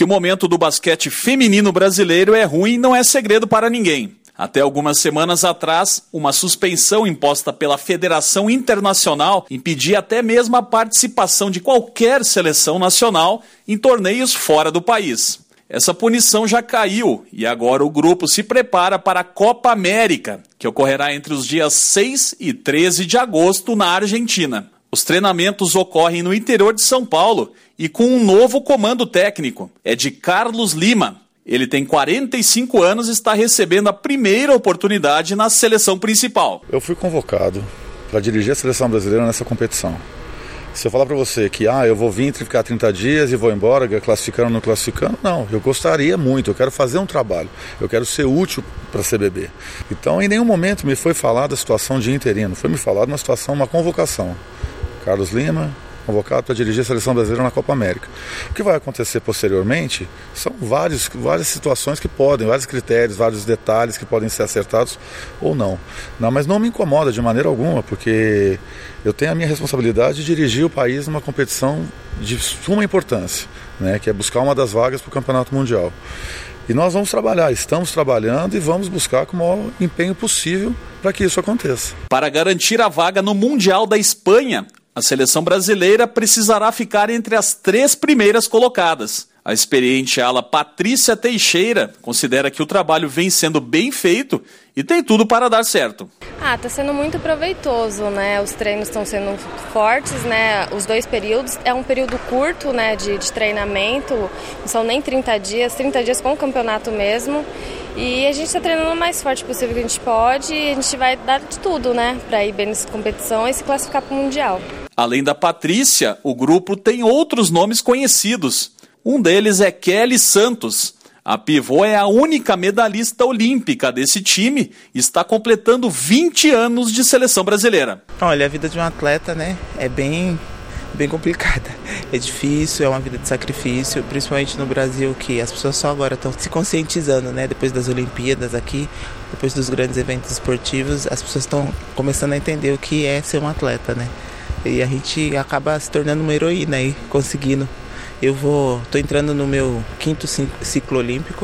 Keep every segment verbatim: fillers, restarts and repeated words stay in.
Que o momento do basquete feminino brasileiro é ruim não é segredo para ninguém. Até algumas semanas atrás, uma suspensão imposta pela Federação Internacional impedia até mesmo a participação de qualquer seleção nacional em torneios fora do país. Essa punição já caiu e agora o grupo se prepara para a Copa América, que ocorrerá entre os dias seis e treze de agosto na Argentina. Os treinamentos ocorrem no interior de São Paulo e com um novo comando técnico. É de Carlos Lima. Ele tem quarenta e cinco anos e está recebendo a primeira oportunidade na seleção principal. Eu fui convocado para dirigir a seleção brasileira nessa competição. Se eu falar para você que ah, eu vou vir ficar trinta dias e vou embora, classificando ou não classificando, não, eu gostaria muito, eu quero fazer um trabalho, eu quero ser útil para a C B B. Então, em nenhum momento me foi falada a situação de interino, foi me falada uma situação, uma convocação. Carlos Lima, convocado para dirigir a seleção brasileira na Copa América. O que vai acontecer posteriormente são vários, várias situações que podem, vários critérios, vários detalhes que podem ser acertados ou não. Não, mas não me incomoda de maneira alguma, porque eu tenho a minha responsabilidade de dirigir o país numa competição de suma importância, né, que é buscar uma das vagas para o Campeonato Mundial. E nós vamos trabalhar, estamos trabalhando e vamos buscar com o maior empenho possível para que isso aconteça. Para garantir a vaga no Mundial da Espanha, a seleção brasileira precisará ficar entre as três primeiras colocadas. A experiente ala Patrícia Teixeira considera que o trabalho vem sendo bem feito e tem tudo para dar certo. Ah, está sendo muito proveitoso, né? Os treinos estão sendo fortes, né? Os dois períodos. É um período curto, né, de, de treinamento, não são nem trinta dias, trinta dias com o campeonato mesmo. E a gente está treinando o mais forte possível que a gente pode e a gente vai dar de tudo, né, para ir bem nessa competição e se classificar para o Mundial. Além da Patrícia, o grupo tem outros nomes conhecidos. Um deles é Kelly Santos. A pivô é a única medalhista olímpica desse time e está completando vinte anos de seleção brasileira. Olha, a vida de um atleta, né, é bem, bem complicada. É difícil, é uma vida de sacrifício, principalmente no Brasil, que as pessoas só agora estão se conscientizando, né, depois das Olimpíadas aqui, depois dos grandes eventos esportivos, as pessoas estão começando a entender o que é ser um atleta, né? E a gente acaba se tornando uma heroína aí, conseguindo. Eu vou, tô entrando no meu quinto ciclo olímpico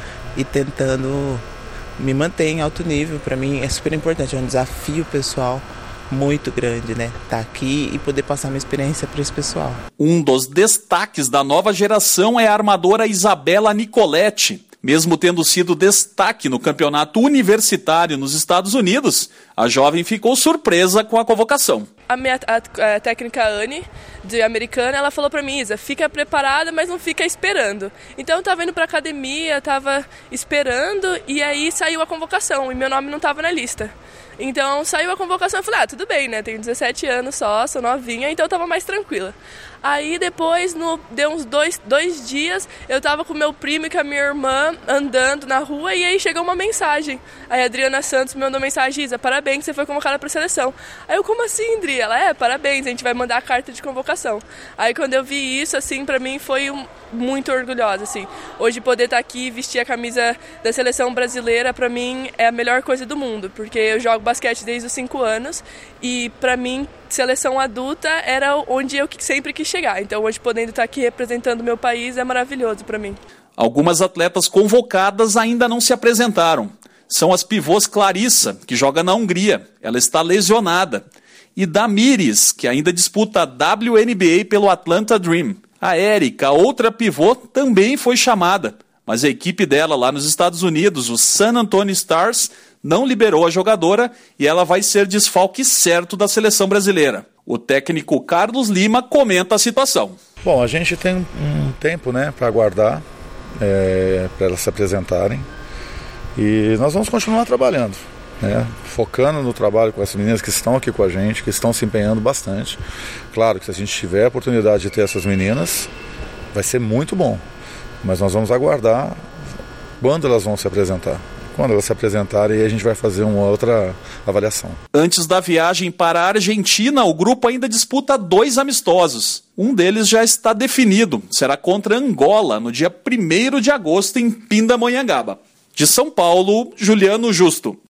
e tentando me manter em alto nível. Para mim é super importante, é um desafio pessoal muito grande, né? Tá aqui e poder passar minha experiência para esse pessoal. Um dos destaques da nova geração é a armadora Isabela Nicoletti. Mesmo tendo sido destaque no campeonato universitário nos Estados Unidos, a jovem ficou surpresa com a convocação. A minha a, a técnica Anne, de americana, ela falou pra mim, Isa, fica preparada, mas não fica esperando. Então eu tava indo pra academia, tava esperando, e aí saiu a convocação, e meu nome não tava na lista. Então saiu a convocação, eu falei, ah, tudo bem, né, tenho dezessete anos só, sou novinha, então eu tava mais tranquila. Aí depois, no, deu uns dois, dois dias, eu tava com meu primo e com a minha irmã andando na rua e aí chegou uma mensagem. Aí a Adriana Santos me mandou mensagem, Isa, parabéns, você foi convocada pra seleção. Aí eu, como assim, Adri? Ela, é, parabéns, a gente vai mandar a carta de convocação. Aí quando eu vi isso, assim, pra mim foi um, muito orgulhosa, assim. Hoje poder estar aqui e vestir a camisa da seleção brasileira, pra mim, é a melhor coisa do mundo, porque eu jogo basquete desde os cinco anos e pra mim, seleção adulta era onde eu sempre quis chegar. Então hoje podendo estar aqui representando o meu país é maravilhoso para mim. Algumas atletas convocadas ainda não se apresentaram. São as pivôs Clarissa, que joga na Hungria. Ela está lesionada. E Damires, que ainda disputa a W N B A pelo Atlanta Dream. A Érica, outra pivô, também foi chamada. Mas a equipe dela lá nos Estados Unidos, o San Antonio Stars, não liberou a jogadora e ela vai ser desfalque certo da seleção brasileira. O técnico Carlos Lima comenta a situação. Bom, a gente tem um tempo, né, para aguardar, é, para elas se apresentarem. E nós vamos continuar trabalhando, né, focando no trabalho com essas meninas que estão aqui com a gente, que estão se empenhando bastante. Claro que se a gente tiver a oportunidade de ter essas meninas, vai ser muito bom. Mas nós vamos aguardar quando elas vão se apresentar. Quando elas se apresentarem, a gente vai fazer uma outra avaliação. Antes da viagem para a Argentina, o grupo ainda disputa dois amistosos. Um deles já está definido. Será contra Angola, no dia primeiro de agosto, em Pindamonhangaba. De São Paulo, Juliano Justo.